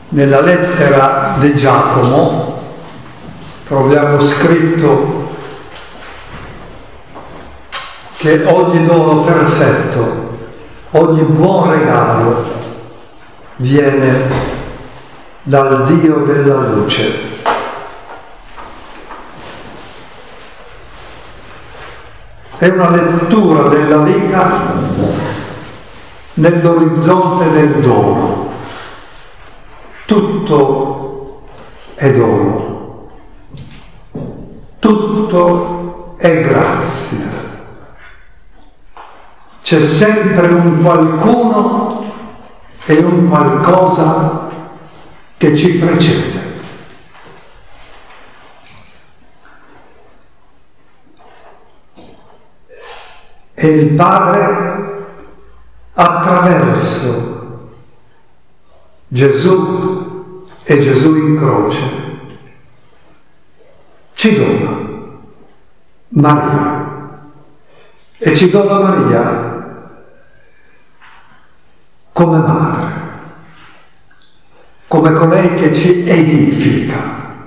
Nella lettera di Giacomo troviamo scritto che ogni dono perfetto, ogni buon regalo viene dal Dio della luce. È una lettura della vita nell'orizzonte del dono. Tutto è dono, tutto è grazia. C'è sempre un qualcuno e un qualcosa che ci precede. E il Padre, attraverso Gesù e Gesù in croce, ci dona Maria. E ci dona Maria come madre, come colei che ci edifica.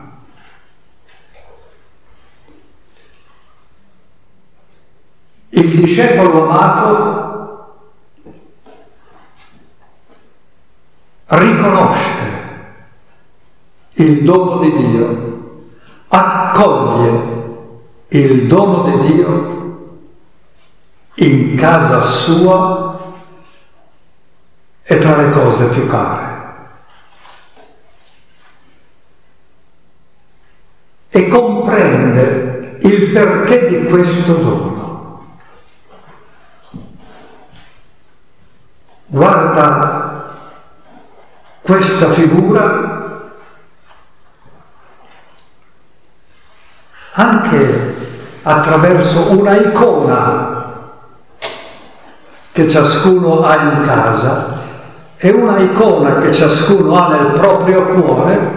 Il discepolo amato riconosce il dono di Dio, accoglie il dono di Dio in casa sua e tra le cose più care. E comprende il perché di questo dono. Guarda questa figura anche attraverso una icona che ciascuno ha in casa e una icona che ciascuno ha nel proprio cuore.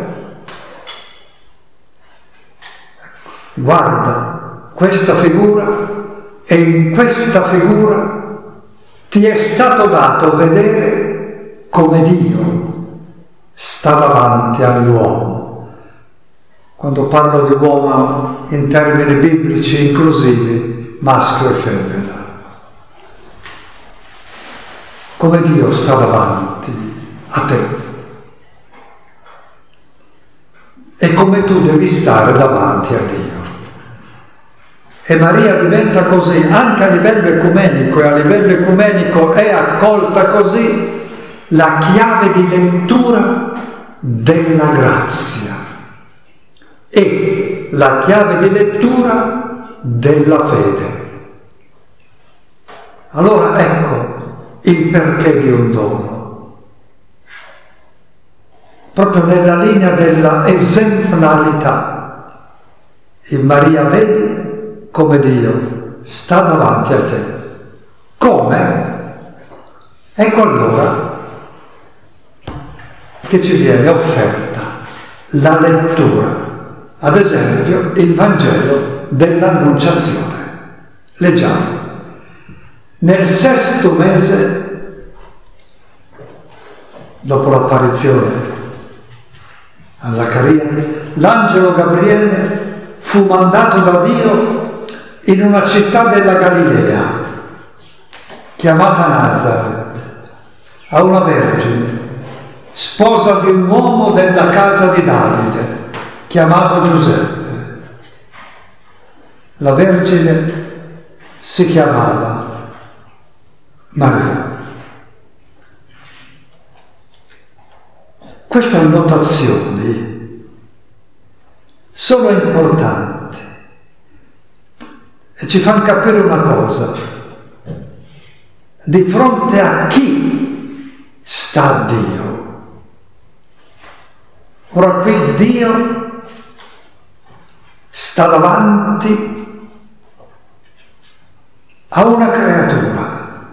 Guarda questa figura e in questa figura ti è stato dato vedere come Dio sta davanti all'uomo. Quando parlo di uomo in termini biblici inclusivi, maschio e femmina. Come Dio sta davanti a te. E come tu devi stare davanti a Dio. E Maria diventa così, anche a livello ecumenico, e a livello ecumenico è accolta così, la chiave di lettura della grazia e la chiave di lettura della fede. Allora ecco il perché di un dono, proprio nella linea della esemplarità. In Maria vedi come Dio sta davanti a te. Come? Ecco allora che ci viene offerta la lettura, ad esempio il Vangelo dell'Annunciazione. Leggiamo. Nel 6° mese, dopo l'apparizione a Zaccaria, l'angelo Gabriele fu mandato da Dio in una città della Galilea, chiamata Nazaret, a una vergine, sposa di un uomo della casa di Davide, chiamato Giuseppe. La vergine si chiamava Maria. Queste annotazioni sono importanti e ci fanno capire una cosa: di fronte a chi sta Dio. Ora qui Dio sta davanti a una creatura,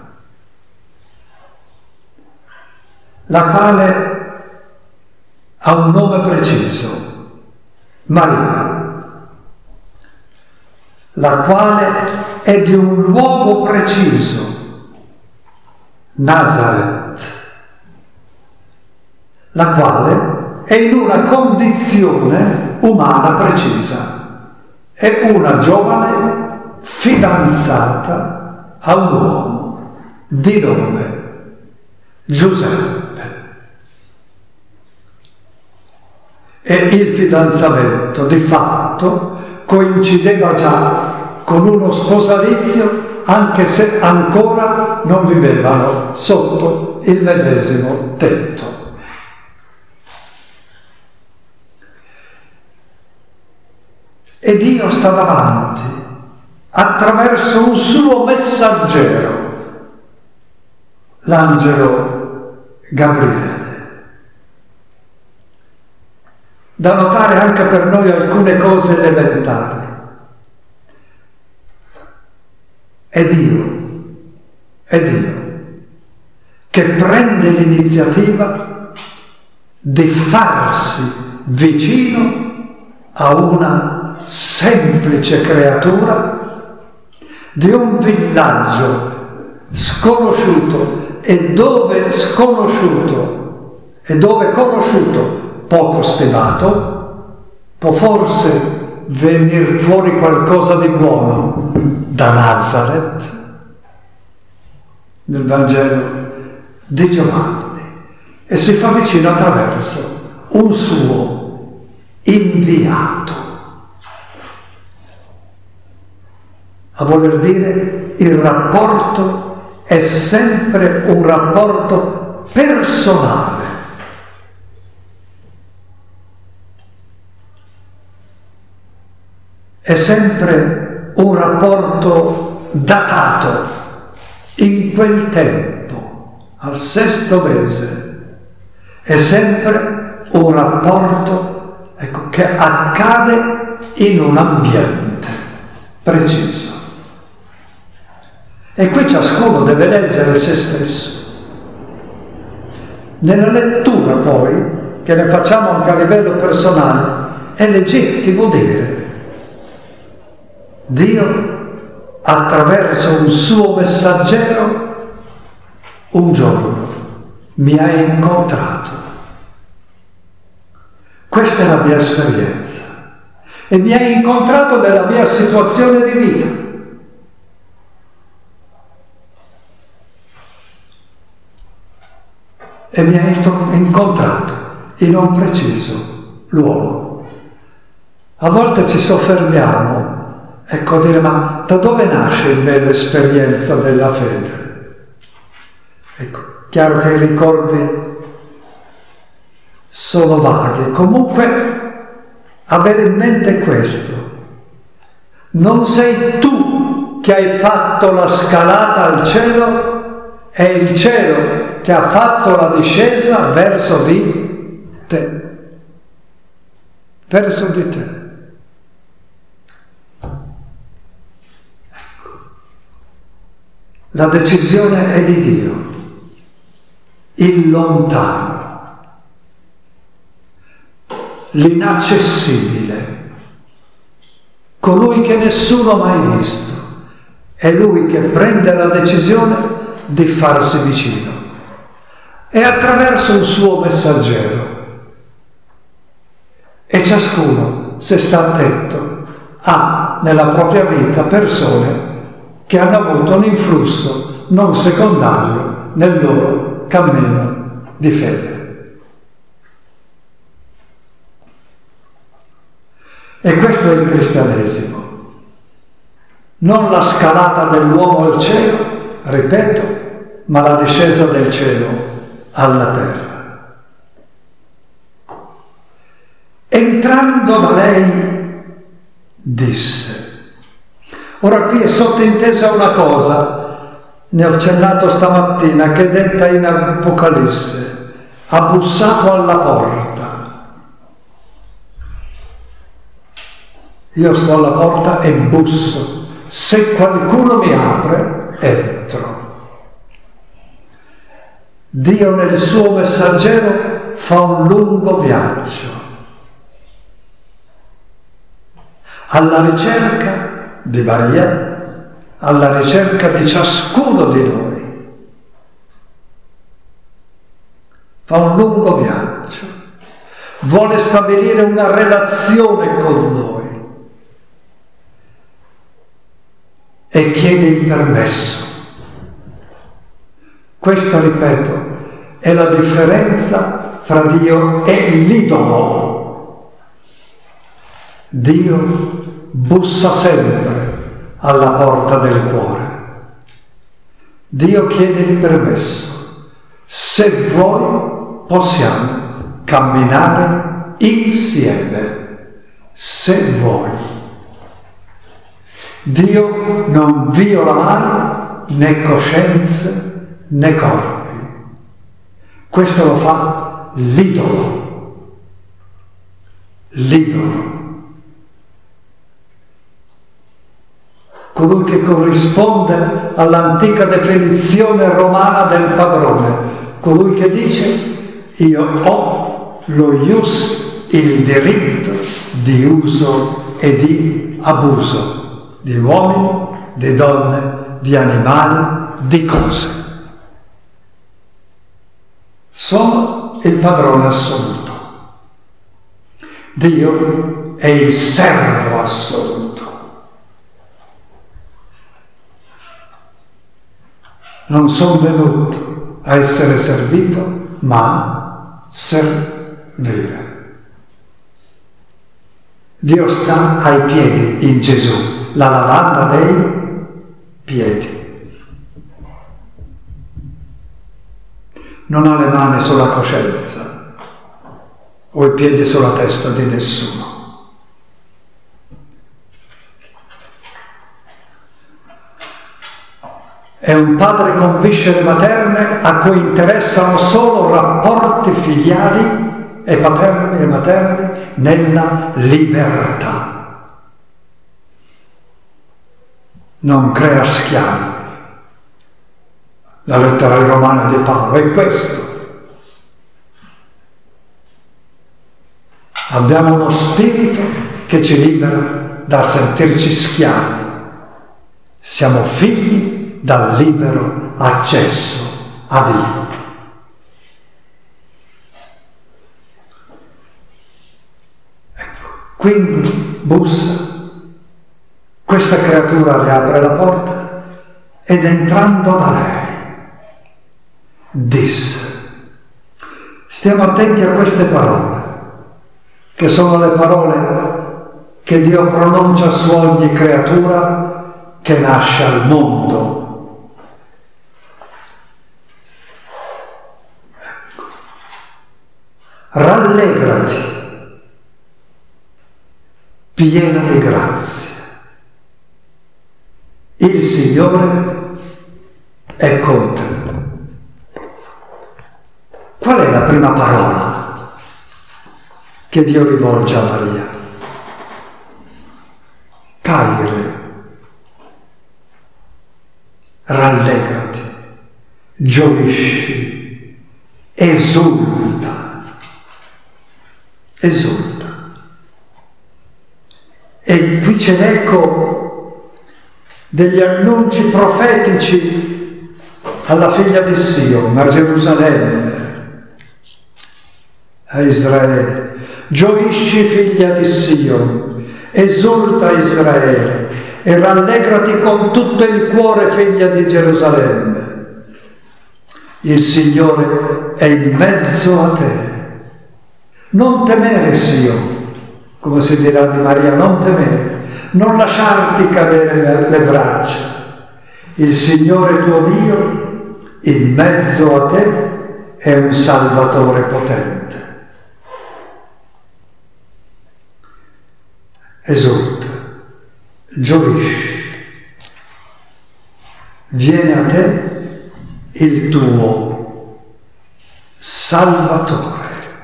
la quale ha un nome preciso, Maria, la quale è di un luogo preciso, Nazaret, la quale è in una condizione umana precisa. È una giovane fidanzata a un uomo di nome Giuseppe. E il fidanzamento di fatto coincideva già con uno sposalizio, anche se ancora non vivevano sotto il medesimo tetto. E Dio sta davanti attraverso un suo messaggero, l'angelo Gabriele. Da notare anche per noi alcune cose elementari. È Dio che prende l'iniziativa di farsi vicino a una semplice creatura di un villaggio sconosciuto e dove conosciuto poco stimato, può forse venire fuori qualcosa di buono da Nazareth, nel Vangelo di Giovanni, e si fa vicino attraverso un suo inviato. A voler dire, il rapporto è sempre un rapporto personale. È sempre un rapporto datato in quel tempo, al 6° mese. È sempre un rapporto, ecco, che accade in un ambiente preciso. E qui ciascuno deve leggere se stesso. Nella lettura poi, che ne facciamo anche a livello personale, è legittimo dire: Dio, attraverso un suo messaggero, un giorno mi ha incontrato. Questa è la mia esperienza. E mi ha incontrato nella mia situazione di vita. E mi ha incontrato in un preciso luogo. A volte ci soffermiamo, ecco, a dire: ma da dove nasce in me l'esperienza della fede? Ecco, chiaro che i ricordi sono vaghi. Comunque, avere in mente questo: non sei tu che hai fatto la scalata al cielo, è il cielo che ha fatto la discesa verso di te. Verso di te. La decisione è di Dio, il lontano, l'inaccessibile, colui che nessuno ha mai visto. È Lui che prende la decisione di farsi vicino. E attraverso un suo messaggero. E ciascuno, se sta attento, ha nella propria vita persone che hanno avuto un influsso non secondario nel loro cammino di fede. E questo è il cristianesimo. Non la scalata dell'uomo al cielo, ripeto, ma la discesa del cielo alla terra. Entrando da lei, disse. Ora qui è sottintesa una cosa, ne ho accennato stamattina, che è detta in Apocalisse: ha bussato alla porta. Io sto alla porta e busso. Se qualcuno mi apre, entro. Dio nel suo messaggero fa un lungo viaggio alla ricerca di Maria, alla ricerca di ciascuno di noi. Fa un lungo viaggio, vuole stabilire una relazione con noi e chiede il permesso. Questa, ripeto, è la differenza fra Dio e l'idolo. Dio bussa sempre alla porta del cuore. Dio chiede il permesso. Se vuoi, possiamo camminare insieme. Se vuoi. Dio non viola mai né coscienze né corpi. Questo lo fa l'idolo. L'idolo. Colui che corrisponde all'antica definizione romana del padrone, colui che dice: io ho lo ius, il diritto di uso e di abuso di uomini, di donne, di animali, di cose. Sono il padrone assoluto. Dio è il servo assoluto. Non sono venuto a essere servito, ma servire. Dio sta ai piedi in Gesù, la lavanda dei piedi. Non ha le mani sulla coscienza o i piedi sulla testa di nessuno. È un padre con viscere materne a cui interessano solo rapporti filiali e paterni e materni nella libertà. Non crea schiavi. La lettera ai Romani di Paolo è questo. Abbiamo uno spirito che ci libera dal sentirci schiavi. Siamo figli dal libero accesso a Dio. Ecco, quindi bussa, questa creatura le apre la porta ed entrando da lei disse. Stiamo attenti a queste parole, che sono le parole che Dio pronuncia su ogni creatura che nasce al mondo. Rallegrati, piena di grazia. Il Signore è con te. Qual è la prima parola che Dio rivolge a Maria? Caire, rallegrati, gioisci, esulta. Esulta. E qui c'è l'eco degli annunci profetici alla figlia di Sion, a Gerusalemme, a Israele. Gioisci, figlia di Sion, esulta Israele, e rallegrati con tutto il cuore, figlia di Gerusalemme. Il Signore è in mezzo a te. Non temere, Sion, come si dirà di Maria, non temere, non lasciarti cadere le braccia. Il Signore tuo Dio, in mezzo a te, è un Salvatore potente. Esulta, gioisci, viene a te il tuo Salvatore.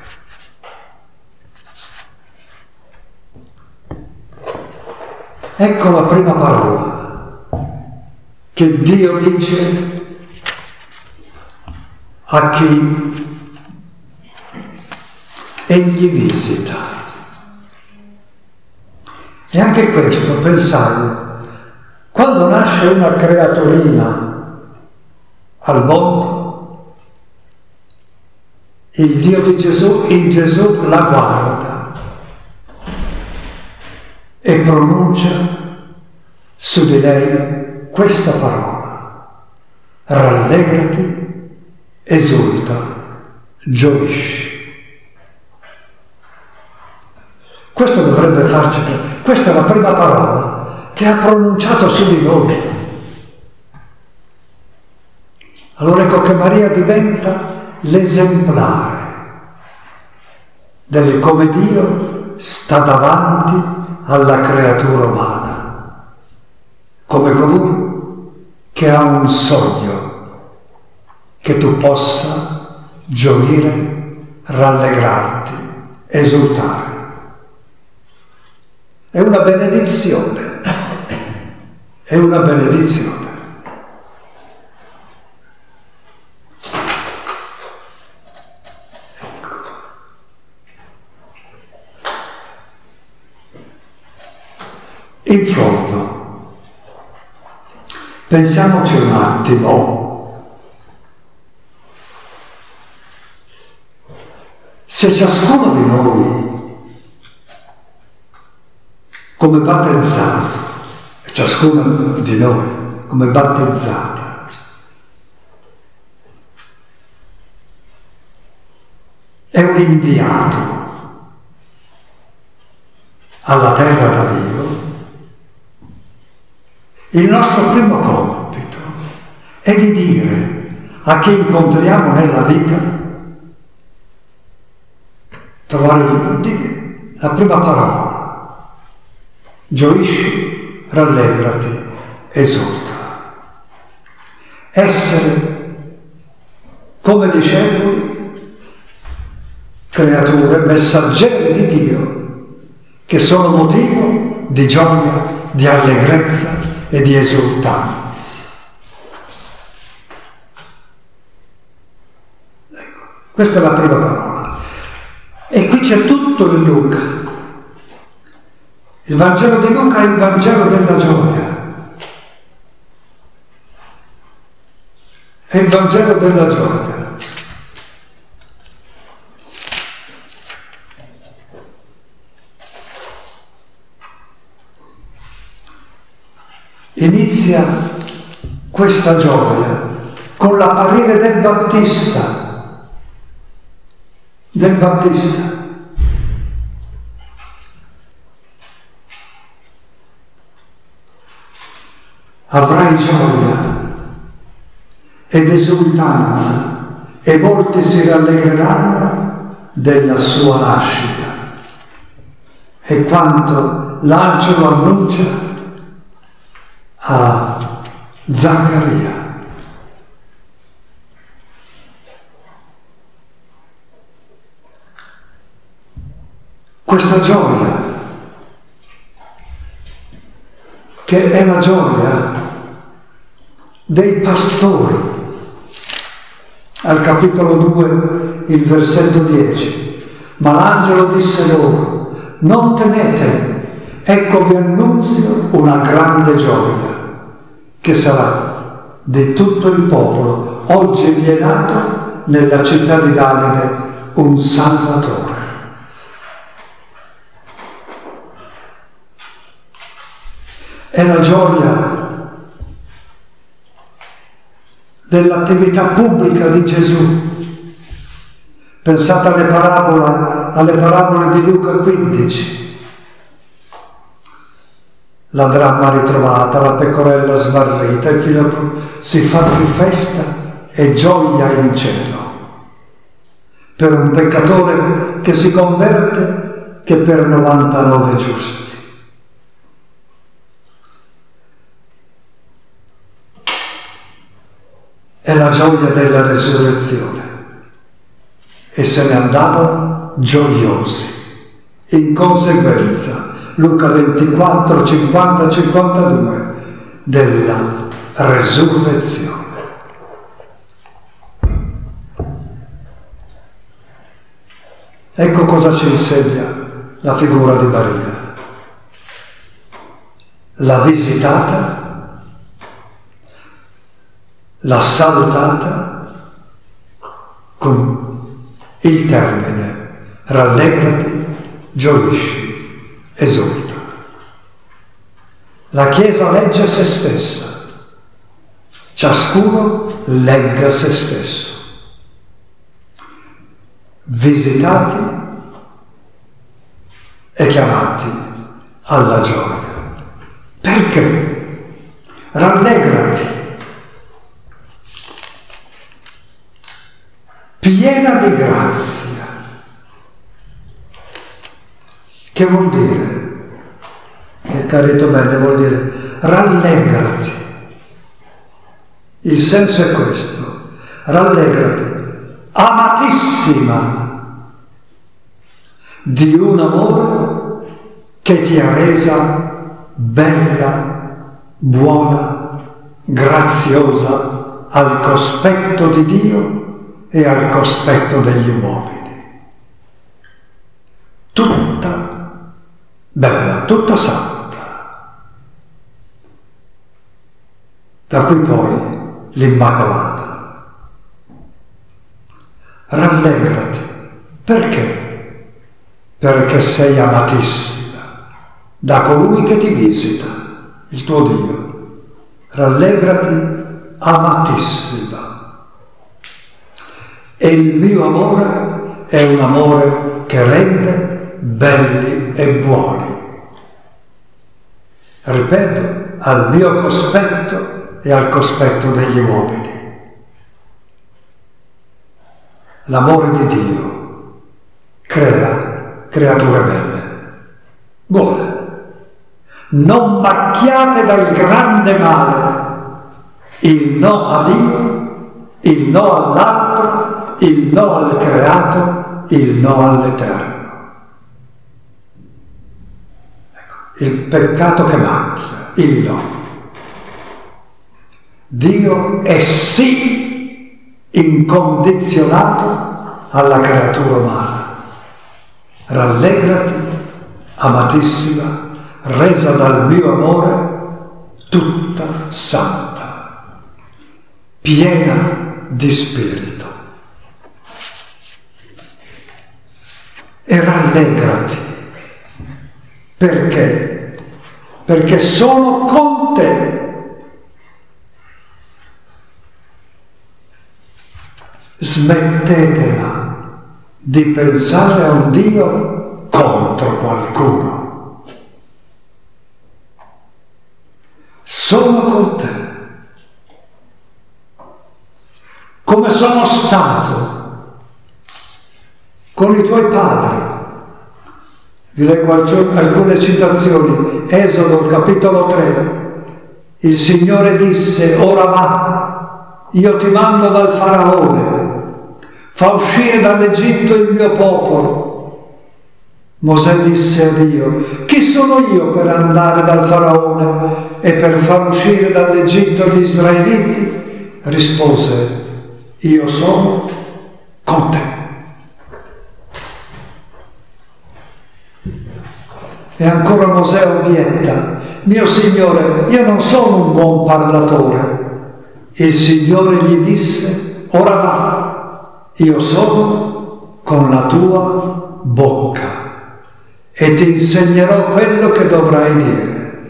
Ecco la prima parola che Dio dice a chi Egli visita. E anche questo, pensarlo, quando nasce una creaturina al mondo, il Dio di Gesù, in Gesù la guarda e pronuncia su di lei questa parola: rallegrati, esulta, gioisci. Questo dovrebbe farci, questa è la prima parola che ha pronunciato su di noi. Allora ecco che Maria diventa l'esemplare del come Dio sta davanti alla creatura umana, come colui che ha un sogno, che tu possa gioire, rallegrarti, esultare. È una benedizione, è una benedizione. Ecco. In fondo, pensiamoci un attimo, se ciascuno di noi come battezzato, ciascuno di noi come battezzata, è un inviato alla terra da Dio, il nostro primo compito è di dire a chi incontriamo nella vita, trovare la prima parola: gioisci, rallegrati, esulta. Essere come discepoli, creature, messaggeri di Dio, che sono motivo di gioia, di allegrezza e di esultanza. Ecco, questa è la prima parola. E qui c'è tutto in Luca. Il Vangelo di Luca è il Vangelo della gioia. È il Vangelo della gioia. Inizia questa gioia con l'apparire del Battista. Del Battista. Avrai gioia ed esultanza e molti si rallegreranno della sua nascita. E quanto l'angelo annuncia a Zaccaria. Questa gioia, che è la gioia dei pastori, al capitolo 2, il versetto 10. Ma l'angelo disse loro: non temete, ecco vi annunzio una grande gioia, che sarà di tutto il popolo. Oggi vi è nato nella città di Davide un Salvatore. È la gioia dell'attività pubblica di Gesù. Pensate alle parabole di Luca 15. La dramma ritrovata, la pecorella smarrita, il figlio si fa più festa e gioia in cielo per un peccatore che si converte che per 99 giusti. È la gioia della resurrezione. E se ne andavano gioiosi. In conseguenza, Luca 24, 50, 52, della resurrezione. Ecco cosa ci insegna la figura di Maria. L'ha visitata, l'ha salutata con il termine: rallegrati, gioisci, esulta. La Chiesa legge se stessa, ciascuno legga se stesso. Visitati e chiamati alla gioia. Perché? Rallegrati, piena di grazia. Che vuol dire? Che capito bene, vuol dire rallegrati. Il senso è questo: rallegrati, amatissima, di un amore che ti ha resa bella, buona, graziosa al cospetto di Dio e al cospetto degli uomini. Tutta bella, tutta santa. Da qui poi l'Immacolata. Rallegrati. Perché? Perché sei amatissima da colui che ti visita, il tuo Dio. Rallegrati, amatissima. E il mio amore è un amore che rende belli e buoni. Ripeto, al mio cospetto e al cospetto degli uomini. L'amore di Dio crea creature belle, buone, non macchiate dal grande male, il no a Dio, il no all'altro, il no al creato, il no all'eterno. Ecco, il peccato che macchia, il no. Dio è sì incondizionato alla creatura umana. Rallegrati, amatissima, resa dal mio amore, tutta santa, piena di spirito. E rallegrati. Perché? Perché sono con te. Smettetela di pensare a un Dio contro qualcuno. Sono con te. Come sono stato con i tuoi padri. Vi leggo alcune citazioni. Esodo, capitolo 3. Il Signore disse: ora va, io ti mando dal Faraone. Fa uscire dall'Egitto il mio popolo. Mosè disse a Dio: chi sono io per andare dal Faraone e per far uscire dall'Egitto gli israeliti? Rispose: io sono con te. E ancora Mosè obietta: mio Signore, io non sono un buon parlatore. Il Signore gli disse: ora va, io sono con la tua bocca e ti insegnerò quello che dovrai dire.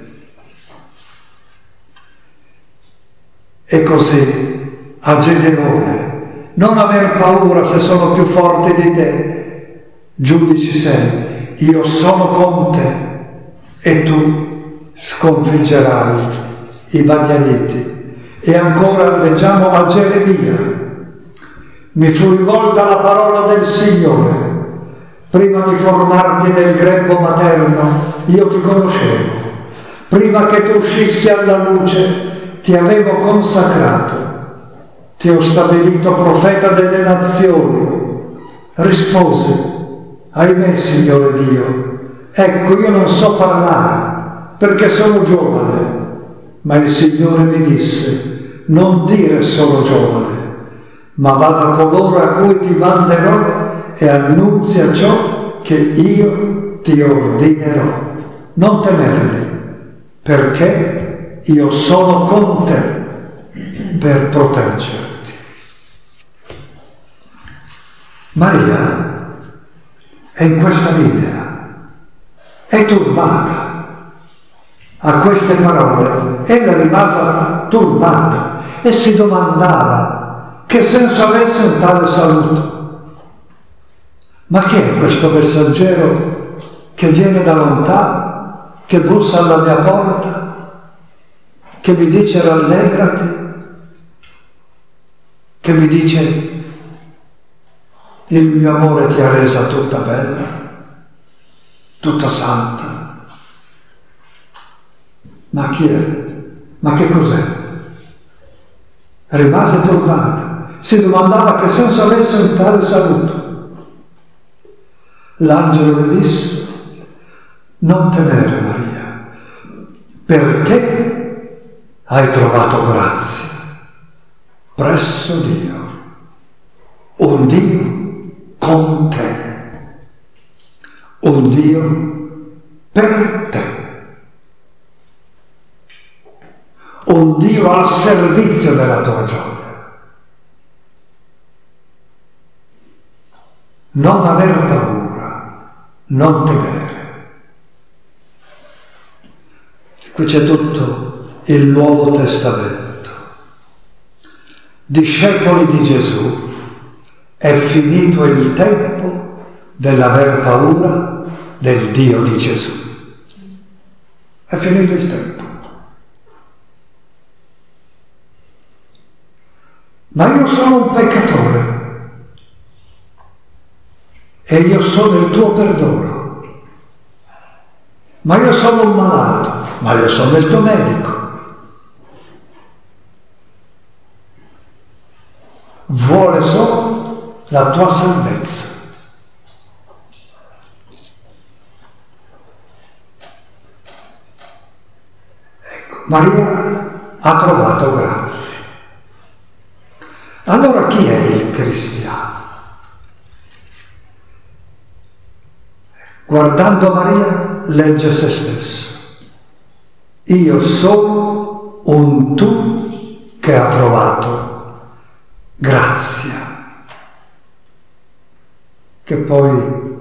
E così a Gedeone: non aver paura se sono più forte di te, giudici sei, io sono con te e tu sconfiggerai i Madianiti. E ancora leggiamo a Geremia: mi fu rivolta la parola del Signore, prima di formarti nel grembo materno io ti conoscevo, prima che tu uscissi alla luce ti avevo consacrato, ti ho stabilito profeta delle nazioni. Rispose: ahimè, Signore Dio, ecco, io non so parlare perché sono giovane. Ma il Signore mi disse: non dire sono giovane, ma va da coloro a cui ti manderò e annunzia ciò che io ti ordinerò. Non temerli, perché io sono con te per proteggerti. Maria è in questa linea, è turbata a queste parole, ella rimase turbata e si domandava che senso avesse un tale saluto. Ma chi è questo messaggero che viene da lontano, che bussa alla mia porta, che mi dice rallegrati, che mi dice il mio amore ti ha resa tutta bella, tutta santa? Ma chi è? Ma che cos'è? Rimase turbata, si domandava che senso avesse un tale saluto. L'angelo le disse: non temere, Maria, perché hai trovato grazia presso Dio, un Dio con te, un Dio per te, un Dio al servizio della tua gioia. Non aver paura, non temere. Qui c'è tutto il Nuovo Testamento. Discepoli di Gesù, è finito il tempo dell'aver paura del Dio di Gesù. È finito il tempo. Ma io sono un peccatore e io sono il tuo perdono. Ma io sono un malato, ma io sono il tuo medico. Vuole solo la tua salvezza. Ecco, Maria ha trovato grazia. Allora chi è il cristiano? Guardando Maria legge se stesso. Io sono un tu che ha trovato grazia, che poi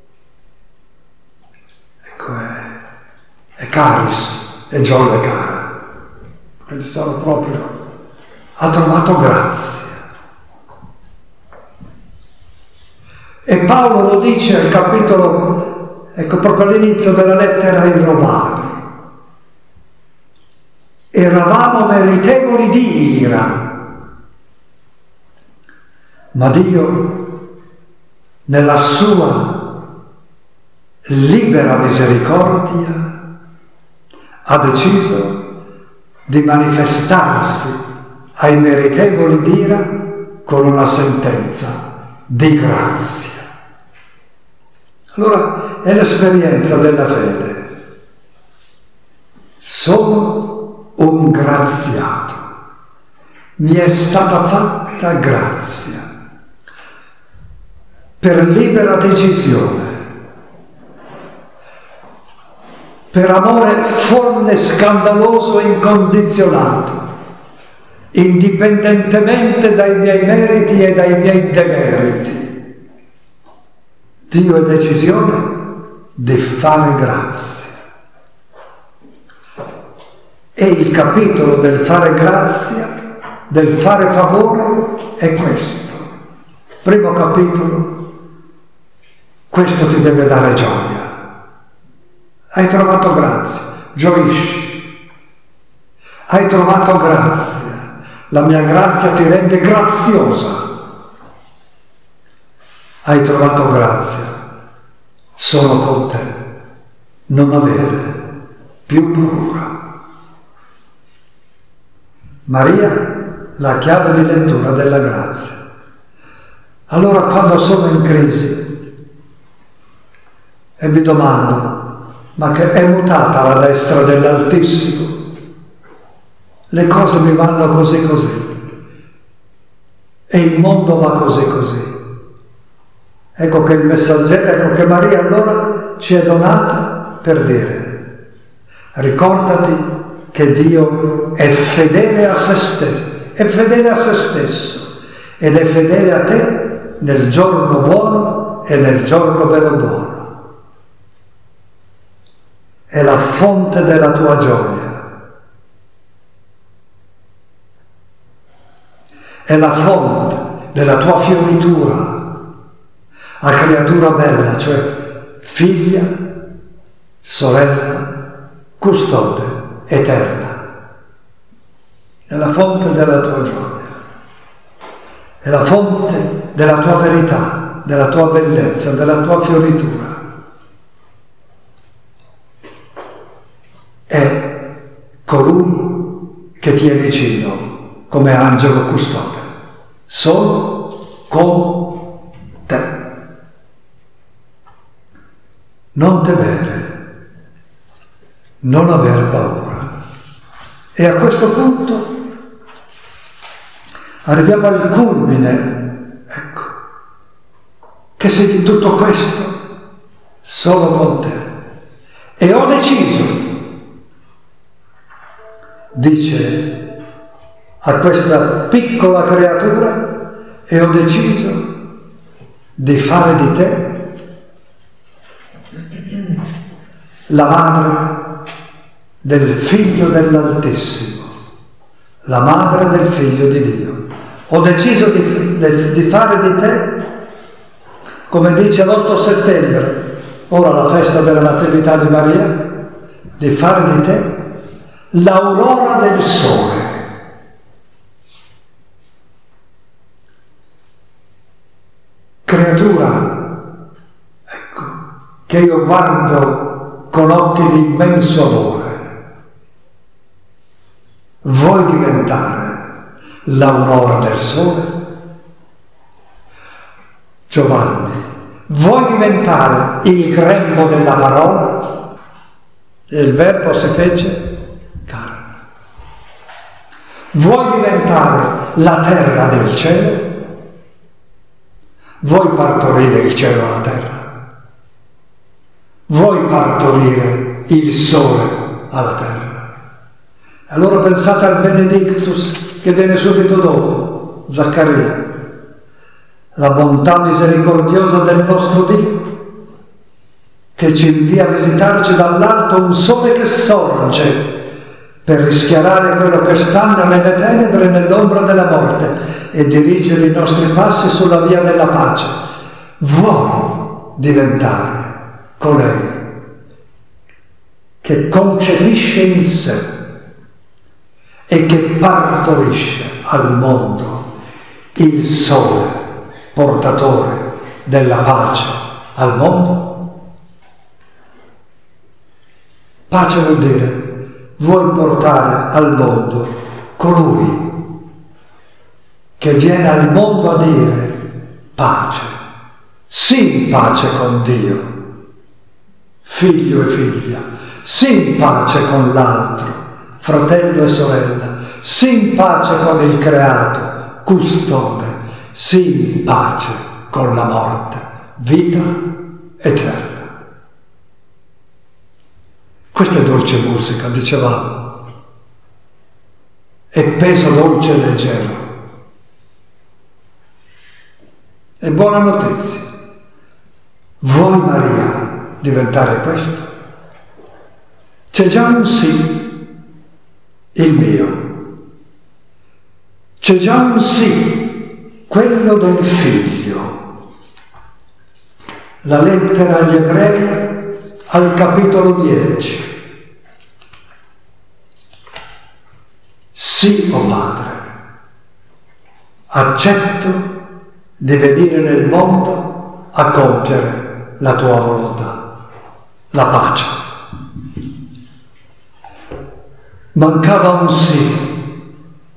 ecco è caris, è gioia cara, quindi sono proprio, ha trovato grazia. E Paolo lo dice al capitolo, ecco proprio all'inizio della lettera ai Romani: eravamo meritevoli di ira, ma Dio, nella sua libera misericordia, ha deciso di manifestarsi ai meritevoli d'ira con una sentenza di grazia. Allora è l'esperienza della fede. Sono un graziato, mi è stata fatta grazia. Per libera decisione, per amore folle, scandaloso e incondizionato, indipendentemente dai miei meriti e dai miei demeriti. Dio ha decisione di fare grazia. E il capitolo del fare grazia, del fare favore, è questo. Primo capitolo. Questo ti deve dare gioia. Hai trovato grazia, gioisci. Hai trovato grazia, la mia grazia ti rende graziosa. Hai trovato grazia, sono con te, non avere più paura. Maria, la chiave di lettura della grazia. Allora quando sono in crisi, e mi domando, ma che è mutata la destra dell'Altissimo? Le cose mi vanno così così e il mondo va così così. Ecco che il messaggero, ecco che Maria allora ci è donata per dire: ricordati che Dio è fedele a se stesso, è fedele a se stesso ed è fedele a te nel giorno buono e nel giorno meno buono. È la fonte della tua gioia. È la fonte della tua fioritura a creatura bella, cioè figlia, sorella, custode, eterna. È la fonte della tua gioia. È la fonte della tua verità, della tua bellezza, della tua fioritura. È colui che ti è vicino come angelo custode, solo con te. Non temere, non aver paura. E a questo punto arriviamo al culmine, ecco, che sei in tutto questo solo con te. E ho deciso, dice a questa piccola creatura, e ho deciso di fare di te la madre del Figlio dell'Altissimo, la madre del Figlio di Dio. Ho deciso di fare di te, come dice l'8 settembre, ora la festa della Natività di Maria, di fare di te l'aurora del sole. Creatura, ecco, che io guardo con occhi di immenso amore. Vuoi diventare l'aurora del sole? Giovanni, vuoi diventare il grembo della parola? E il verbo si fece carne. Vuoi diventare la terra del cielo? Vuoi partorire il cielo alla terra? Vuoi partorire il sole alla terra? Allora pensate al Benedictus che viene subito dopo, Zaccaria. La bontà misericordiosa del nostro Dio, che ci invia a visitarci dall'alto un sole che sorge per rischiarare quello che stanno nelle tenebre e nell'ombra della morte e dirigere i nostri passi sulla via della pace. Vuoi diventare colei che concepisce in sé e che partorisce al mondo il sole portatore della pace al mondo? Pace vuol dire, vuoi portare al mondo colui che viene al mondo a dire pace, sì in pace con Dio, figlio e figlia, sì in pace con l'altro, fratello e sorella, sì in pace con il creato, custode, sì in pace con la morte, vita eterna. Questa è dolce musica, dicevamo, è peso dolce e leggero. È buona notizia. Vuoi, Maria, diventare questo? C'è già un sì, il mio. C'è già un sì, quello del figlio. La lettera agli Ebrei al capitolo 10. Sì, o Padre, accetto di venire nel mondo a compiere la tua volontà, la pace. Mancava un sì,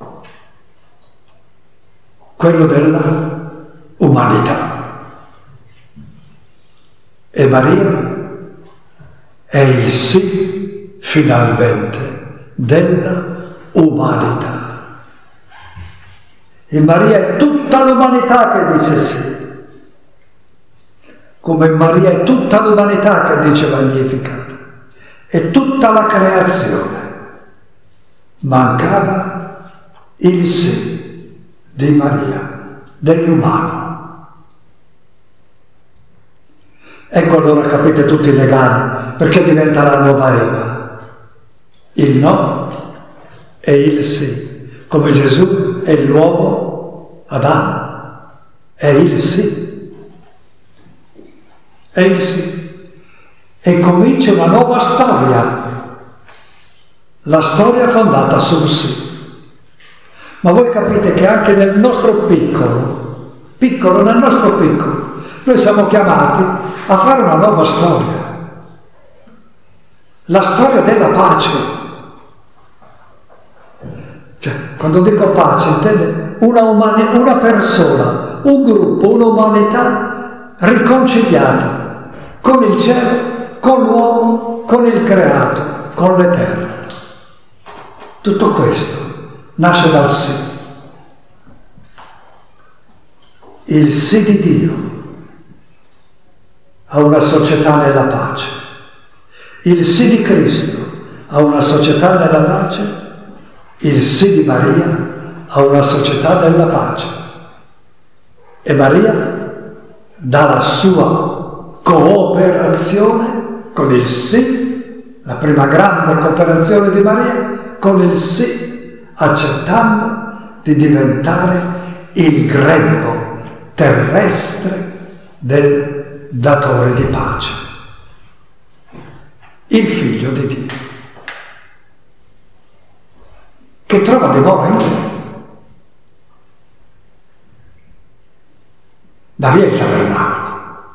quello della umanità. E Maria è il sì, finalmente, della umanità. In Maria è tutta l'umanità che dice sì, come in Maria è tutta l'umanità che dice Magnificat, è tutta la creazione. Mancava il sì di Maria, dell'umano. Ecco allora capite tutti i legami, perché diventa la nuova Eva. Il no e il sì, come Gesù è il nuovo Adamo, è il sì. È il sì. E comincia una nuova storia, la storia fondata sul sì. Ma voi capite che anche nel nostro piccolo, nel nostro piccolo, noi siamo chiamati a fare una nuova storia, la storia della pace. Cioè, quando dico pace, intende una persona, un gruppo, un'umanità riconciliata con il cielo, con l'uomo, con il creato, con l'Eterno. Tutto questo nasce dal sì. Il sì di Dio a una società nella pace. Il sì di Cristo a una società nella pace. Il sì di Maria a una società nella pace. E Maria dà la sua cooperazione con il sì, la prima grande cooperazione di Maria, con il sì, accettando di diventare il grembo terrestre del datore di pace, il Figlio di Dio, che trova dimora in noi. Da lì è il tabernacolo.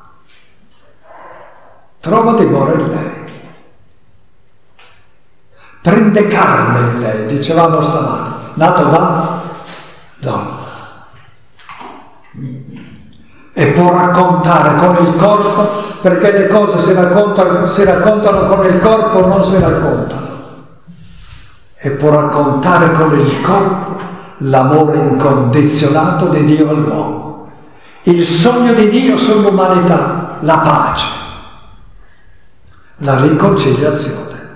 Trova dimora in lei. Prende carne in lei, dicevamo stamani, nato da donna. E può raccontare con il corpo, perché le cose si raccontano con il corpo, non si raccontano. E può raccontare con il corpo l'amore incondizionato di Dio all'uomo, il sogno di Dio sull'umanità, la pace, la riconciliazione,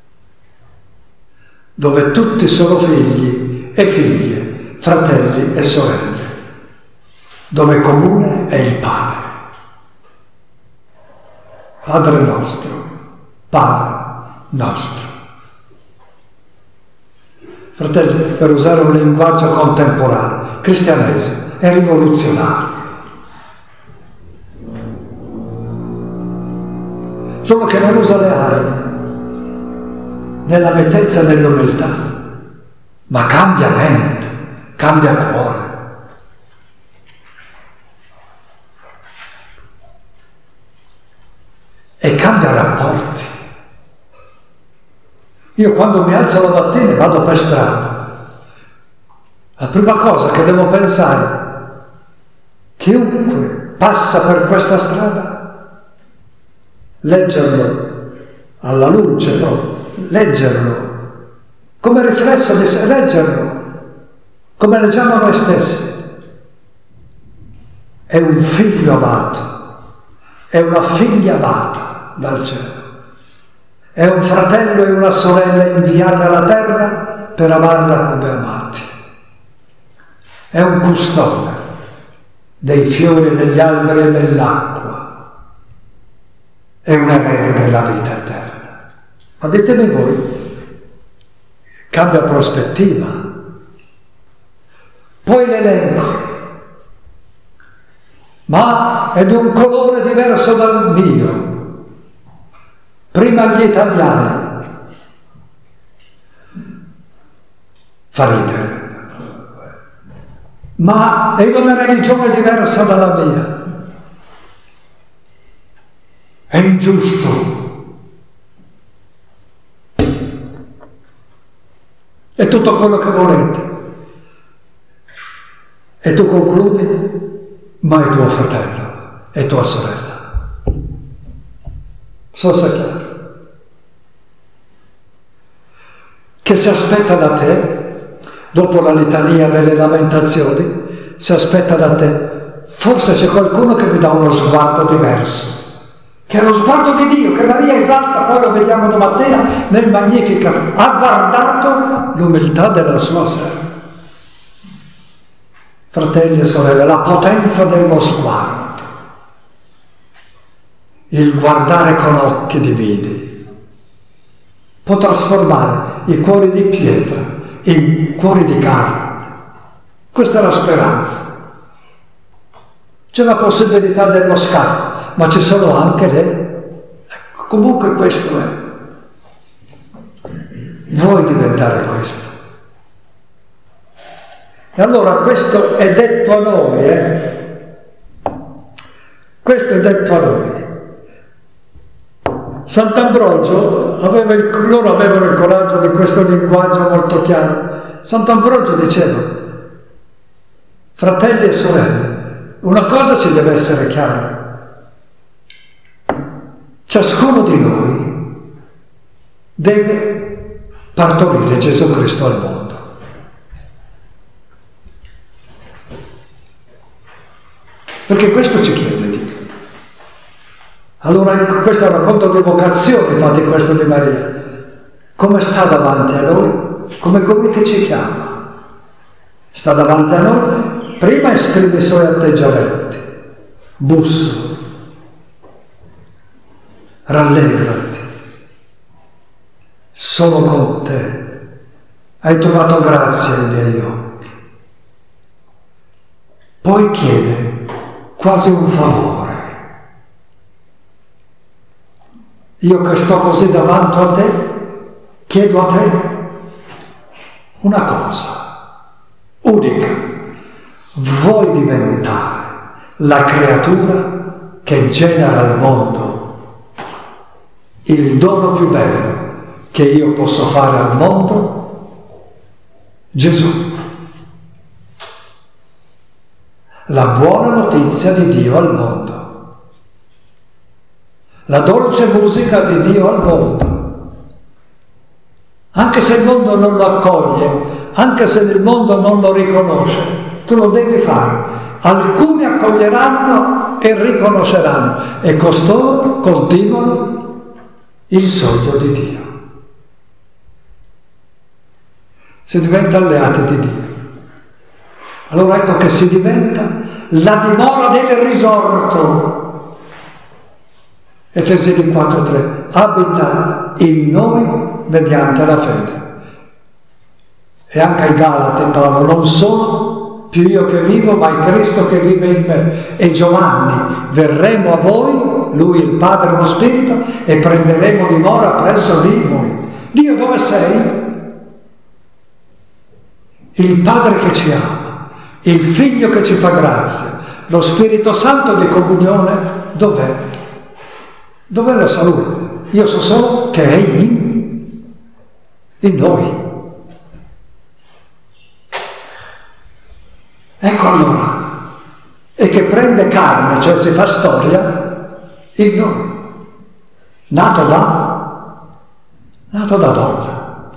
dove tutti sono figli e figlie, fratelli e sorelle, dove comune è il pane. Padre nostro, pane nostro. Fratelli, per usare un linguaggio contemporaneo, cristianesimo è rivoluzionario. Solo che non usa le armi, nella metezza e nell'umiltà, ma cambia mente, cambia cuore. E cambia rapporti. Io quando mi alzo la mattina e vado per strada, la prima cosa che devo pensare, chiunque passa per questa strada, leggerlo alla luce, proprio, leggerlo come riflesso di sé, leggerlo come leggiamo noi stessi. È un figlio amato, è una figlia amata dal cielo. È un fratello e una sorella inviati alla terra per amarla come amati. È un custode dei fiori, degli alberi e dell'acqua. È un erede della vita eterna. Ma ditemi voi, cambia prospettiva. Poi l'elenco. Ma è di un colore diverso dal mio. Prima gli italiani. Fa ridere. Ma è di una religione diversa dalla mia. È ingiusto. È tutto quello che volete. E tu concludi, ma è tuo fratello, è tua sorella. So se è chiaro. Che si aspetta da te, dopo la litania delle lamentazioni, si aspetta da te, forse c'è qualcuno che mi dà uno sguardo diverso, che è lo sguardo di Dio, che Maria esalta, poi lo vediamo domattina nel Magnificat, ha guardato l'umiltà della sua serva. Fratelli e sorelle, la potenza dello sguardo. il guardare con occhi divini, può trasformare i cuori di pietra in cuori di carne. Questa è la speranza. C'è la possibilità dello scacco, ma ci sono anche le... Ecco, comunque questo è. Vuoi diventare questo? E allora questo è detto a noi, Questo è detto a noi. Sant'Ambrogio, loro avevano il coraggio di questo linguaggio molto chiaro. Sant'Ambrogio diceva, fratelli e sorelle, una cosa ci deve essere chiara. Ciascuno di noi deve partorire Gesù Cristo al mondo. Perché questo ci chiede Dio. Allora questo è un racconto di vocazione, infatti questo di Maria. Come sta davanti a noi? Come colui che ci chiama. Sta davanti a noi, prima esprime i suoi atteggiamenti. Busso. Rallegrati. Sono con te. Hai trovato grazia ai miei occhi. Poi chiede quasi un favore. Io che sto così davanti a te, chiedo a te una cosa unica. Vuoi diventare la creatura che genera al mondo il dono più bello che io posso fare al mondo? Gesù. La buona notizia di Dio al mondo. La dolce musica di Dio al mondo. Anche se il mondo non lo accoglie, anche se il mondo non lo riconosce, tu lo devi fare. Alcuni accoglieranno e riconosceranno, e costoro continuano il sogno di Dio. Si diventa alleati di Dio. Allora ecco che si diventa la dimora del risorto. Efesini 4:3, abita in noi mediante la fede. E anche ai Galati Paolo, non sono più io che vivo, ma è Cristo che vive in me. E Giovanni, verremo a voi, lui il Padre e lo Spirito, e prenderemo dimora presso di voi. Dio, dove sei? Il Padre che ci ama, il Figlio che ci fa grazia, lo Spirito Santo di comunione, dov'è? Dov'è la salute? Io so solo che è in noi. Ecco allora, e che prende carne, cioè si fa storia, in noi. Nato da donna.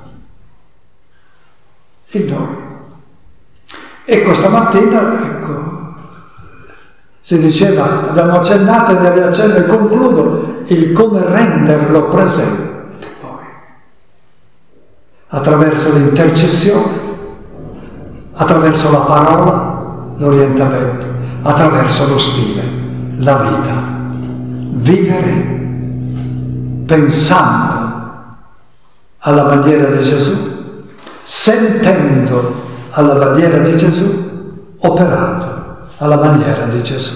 In noi. E questa mattina, ecco, si diceva, abbiamo accennato e ne riaccenno e concludo, il come renderlo presente poi. Attraverso l'intercessione, attraverso la parola, l'orientamento, attraverso lo stile, la vita. Vivere pensando alla bandiera di Gesù, sentendo alla bandiera di Gesù, operando alla maniera di Gesù.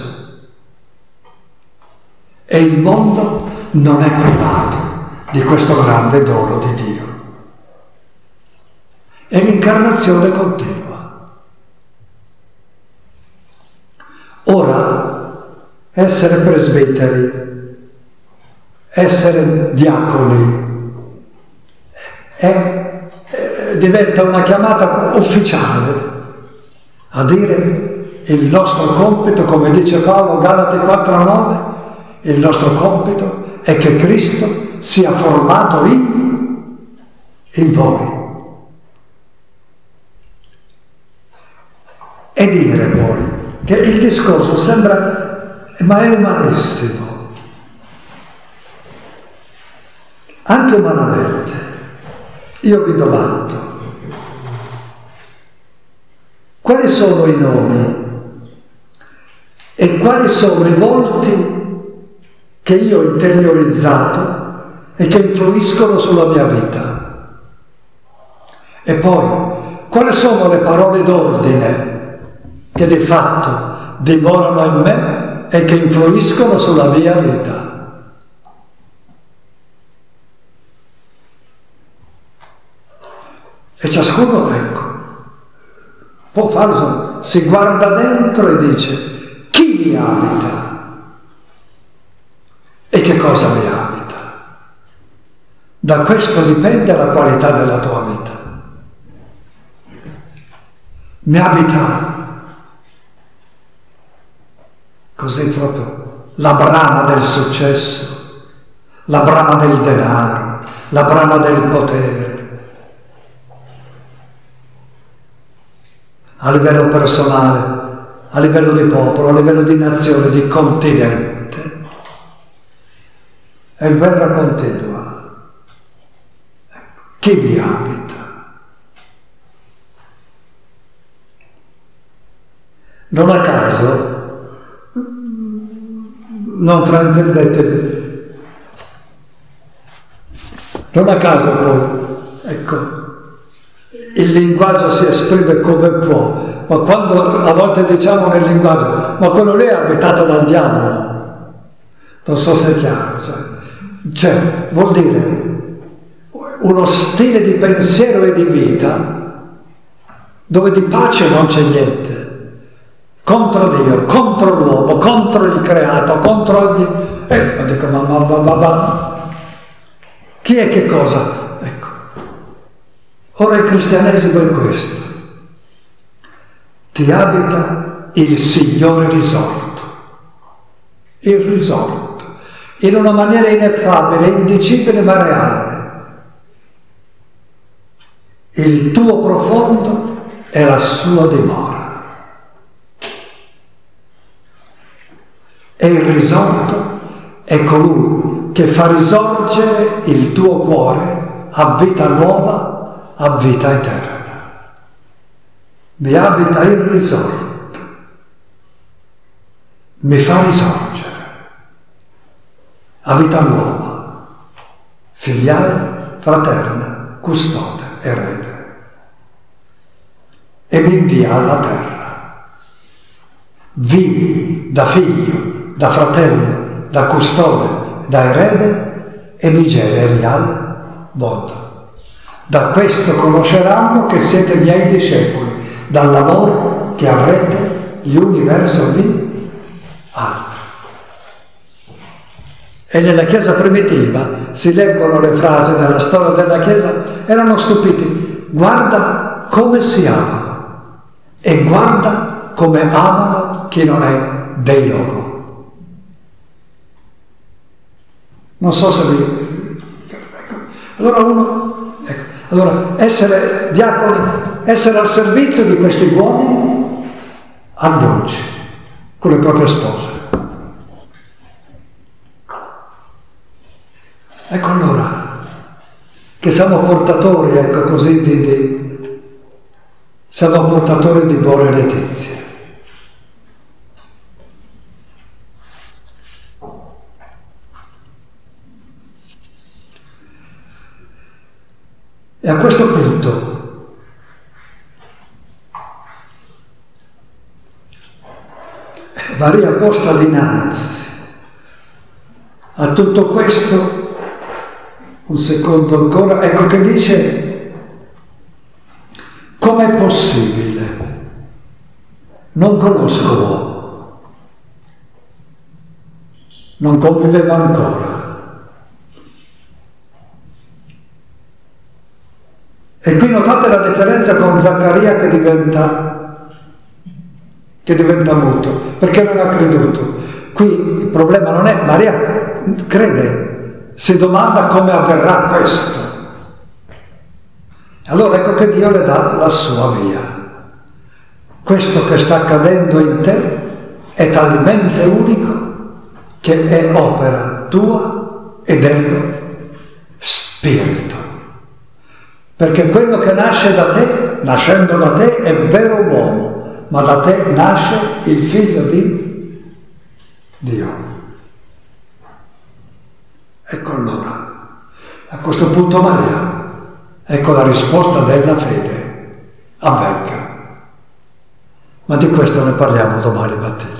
E il mondo non è privato di questo grande dono di Dio. E l'incarnazione continua. Ora, essere presbiteri, essere diaconi, diventa una chiamata ufficiale a dire il nostro compito, come dice Paolo, Galati 4:9, il nostro compito è che Cristo sia formato in voi. E dire poi che il discorso sembra, ma è umanissimo. Anche umanamente, io vi domando, quali sono i nomi e quali sono i volti che io ho interiorizzato e che influiscono sulla mia vita. E poi, quali sono le parole d'ordine che di fatto dimorano in me e che influiscono sulla mia vita? E ciascuno, ecco, può farlo, si guarda dentro e dice: chi mi abita? E che cosa mi abita? Da questo dipende la qualità della tua vita. Mi abita così proprio la brama del successo, la brama del denaro, la brama del potere, a livello personale, a livello di popolo, a livello di nazione, di continente. È guerra continua. Chi vi abita? Non a caso, non fraintendete, non a caso poi, ecco, il linguaggio si esprime come può, ma quando a volte diciamo nel linguaggio, ma quello lì è abitato dal diavolo, non so se è chiaro, cioè vuol dire uno stile di pensiero e di vita dove di pace non c'è niente, contro Dio, contro l'uomo, contro il creato, contro ogni... ma dico, ma chi è che cosa? Ecco. Ora il cristianesimo è questo. Ti abita il Signore risorto. Il risorto. In una maniera ineffabile, indicibile ma reale. Il tuo profondo è la sua dimora. E il risorto è colui che fa risorgere il tuo cuore a vita nuova, a vita eterna. Mi abita il risorto, mi fa risorgere a vita nuova, filiale, fraterna, custode, erede, e mi invia alla terra. Vivi da figlio, da fratello, da custode, da erede, e mi generi al mondo. Da questo conosceranno che siete miei discepoli, dall'amore che avrete gli uni verso gli altri. E nella Chiesa primitiva si leggono le frasi della storia della Chiesa, erano stupiti. Guarda come si amano e guarda come amano chi non è dei loro. Non so se vi... Allora essere diaconi, essere al servizio di questi uomini annunci con le proprie spose. Ecco allora che siamo portatori, ecco così, siamo portatori di buone notizie. E a questo punto Maria posta dinanzi a tutto questo, un secondo ancora, ecco che dice: com'è possibile? Non conosco l'uomo, non conviveva ancora. E qui notate la differenza con Zaccaria che diventa muto, perché non ha creduto. Qui il problema non è, Maria crede, si domanda come avverrà questo. Allora ecco che Dio le dà la sua via. Questo che sta accadendo in te è talmente unico che è opera tua e dello Spirito. Perché quello che nasce da te, nascendo da te, è vero uomo, ma da te nasce il figlio di Dio. Ecco allora, a questo punto Maria, ecco la risposta della fede, avvenga. Ma di questo ne parliamo domani mattina.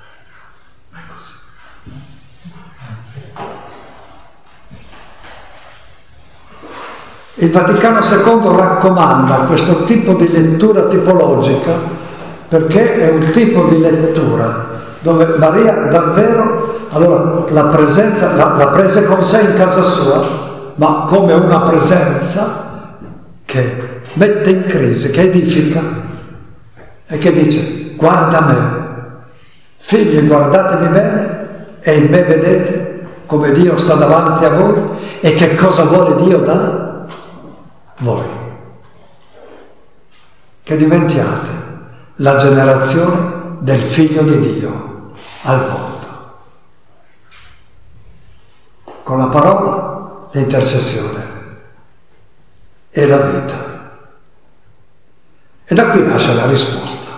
Il Vaticano II raccomanda questo tipo di lettura tipologica perché è un tipo di lettura dove Maria davvero, allora la presenza, la prese con sé in casa sua, ma come una presenza che mette in crisi, che edifica e che dice: guarda me, figli, guardatemi bene e in me vedete come Dio sta davanti a voi e che cosa vuole Dio da voi, che diventiate la generazione del Figlio di Dio al mondo. Con la parola, l'intercessione e la vita. E da qui nasce la risposta.